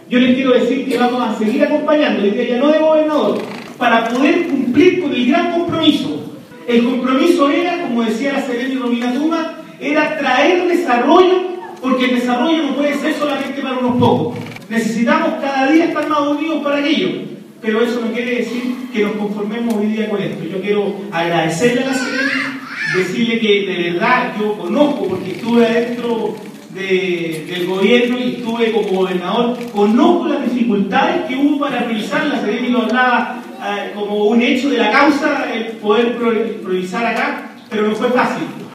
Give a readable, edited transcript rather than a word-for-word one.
Yo les quiero decir que vamos a seguir acompañando, hoy día ya no de gobernador, para poder cumplir con el gran compromiso. El compromiso era, como decía la Seremi Romina Tuma, era traer desarrollo, porque el desarrollo no puede ser solamente para unos pocos. Necesitamos cada día estar más unidos para aquello, pero eso no quiere decir que nos conformemos hoy día con esto. Yo quiero agradecerle a la Seremi, decirle que de verdad yo conozco, porque estuve adentro del gobierno y estuve como gobernador, conozco las dificultades que hubo para priorizar. La Seremi lo hablaba como un hecho de la causa el poder priorizar acá, pero no fue fácil.